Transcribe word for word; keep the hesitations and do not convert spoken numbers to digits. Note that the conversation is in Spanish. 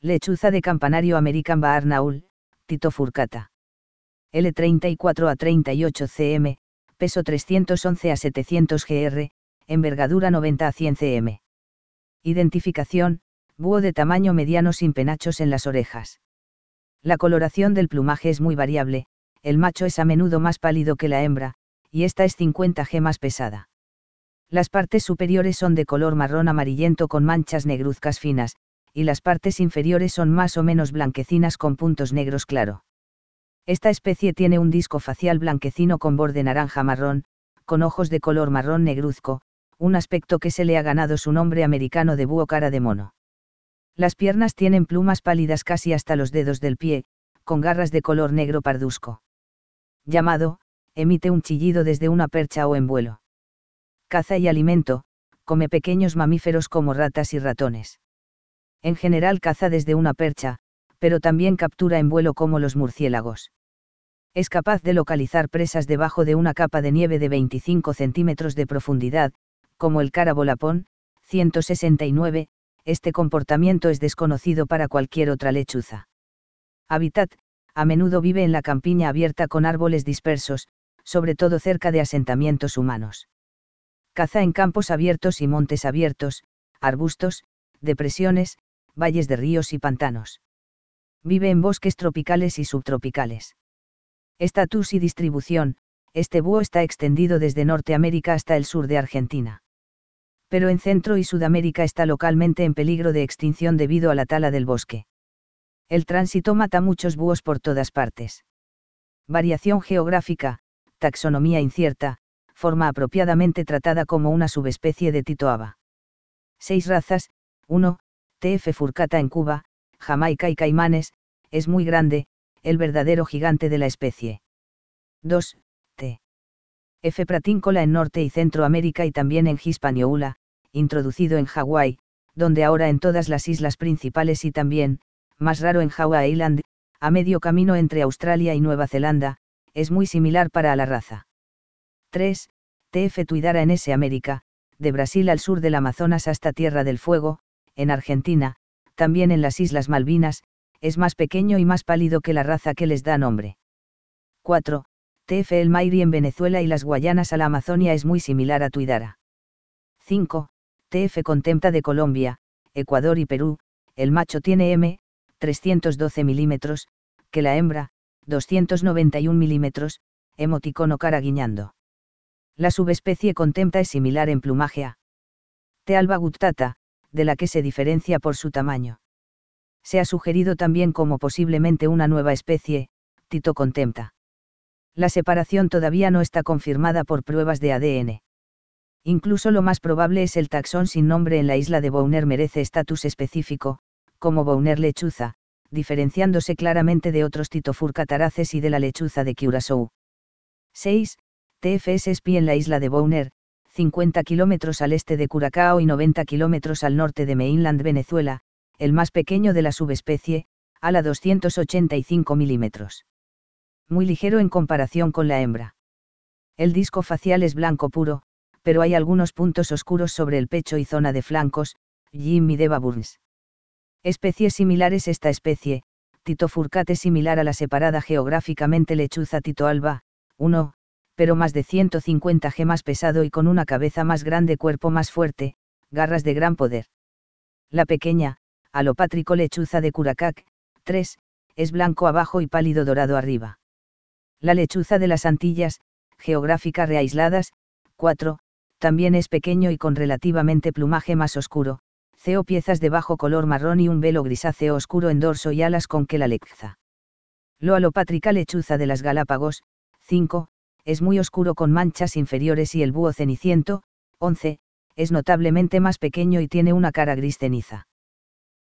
Lechuza de campanario American Barnaul, Tito furcata. L treinta y cuatro a treinta y ocho centímetros, peso trescientos once a setecientos gramos, envergadura noventa a cien centímetros. Identificación: búho de tamaño mediano sin penachos en las orejas. La coloración del plumaje es muy variable, el macho es a menudo más pálido que la hembra, y esta es cincuenta gramos más pesada. Las partes superiores son de color marrón amarillento con manchas negruzcas finas, y las partes inferiores son más o menos blanquecinas con puntos negros claro. Esta especie tiene un disco facial blanquecino con borde naranja marrón, con ojos de color marrón negruzco, un aspecto que se le ha ganado su nombre americano de búho cara de mono. Las piernas tienen plumas pálidas casi hasta los dedos del pie, con garras de color negro parduzco. Llamado, emite un chillido desde una percha o en vuelo. Caza y alimento, come pequeños mamíferos como ratas y ratones. En general caza desde una percha, pero también captura en vuelo como los murciélagos. Es capaz de localizar presas debajo de una capa de nieve de veinticinco centímetros de profundidad, como el carabolapón, ciento sesenta y nueve, este comportamiento es desconocido para cualquier otra lechuza. Hábitat: a menudo vive en la campiña abierta con árboles dispersos, sobre todo cerca de asentamientos humanos. Caza en campos abiertos y montes abiertos, arbustos, depresiones, valles de ríos y pantanos. Vive en bosques tropicales y subtropicales. Estatus y distribución: este búho está extendido desde Norteamérica hasta el sur de Argentina. Pero en Centro y Sudamérica está localmente en peligro de extinción debido a la tala del bosque. El tránsito mata muchos búhos por todas partes. Variación geográfica: taxonomía incierta, forma apropiadamente tratada como una subespecie de Tito aba. seis razas. uno. T F furcata en Cuba, Jamaica y Caimanes, es muy grande, el verdadero gigante de la especie. dos. T F pratincola en Norte y Centroamérica y también en Hispaniola, introducido en Hawái, donde ahora en todas las islas principales y también, más raro en Hawaii Island, a medio camino entre Australia y Nueva Zelanda, es muy similar para a la raza. tres. T F tuidara en S. América, de Brasil al sur del Amazonas hasta Tierra del Fuego, en Argentina, también en las Islas Malvinas, es más pequeño y más pálido que la raza que les da nombre. cuatro. T F el Mairi en Venezuela y las Guayanas a la Amazonia es muy similar a tuidara. cinco. T F contempta de Colombia, Ecuador y Perú, el macho tiene M, trescientos doce milímetros, que la hembra, doscientos noventa y uno milímetros, emoticono cara guiñando. La subespecie contempta es similar en plumaje a T. alba guttata, de la que se diferencia por su tamaño. Se ha sugerido también como posiblemente una nueva especie, Tito contempta. La separación todavía no está confirmada por pruebas de A D N. Incluso lo más probable es el taxón sin nombre en la isla de Bouner merece estatus específico, como Bouner lechuza, diferenciándose claramente de otros Tito furcataraces y de la lechuza de Curaçao. seis. T F S Espí en la isla de Bouner, cincuenta kilómetros al este de Curacao y noventa kilómetros al norte de Mainland, Venezuela, el más pequeño de la subespecie, ala doscientos ochenta y cinco milímetros. Muy ligero en comparación con la hembra. El disco facial es blanco puro, pero hay algunos puntos oscuros sobre el pecho y zona de flancos, Jimmy Deva Burns. Especies similares: esta especie, Tito furcate similar a la separada geográficamente lechuza Tito alba, uno, pero más de ciento cincuenta gramos más pesado y con una cabeza más grande, cuerpo más fuerte, garras de gran poder. La pequeña, alopátrico lechuza de Curacac, tres, es blanco abajo y pálido dorado arriba. La lechuza de las Antillas, geográficas reaisladas, cuatro, también es pequeño y con relativamente plumaje más oscuro, ceo piezas de bajo color marrón y un velo grisáceo oscuro en dorso y alas con que la lexa. Lo alopátrica lechuza de las Galápagos, cinco, es muy oscuro con manchas inferiores y el búho ceniciento, once, es notablemente más pequeño y tiene una cara gris ceniza.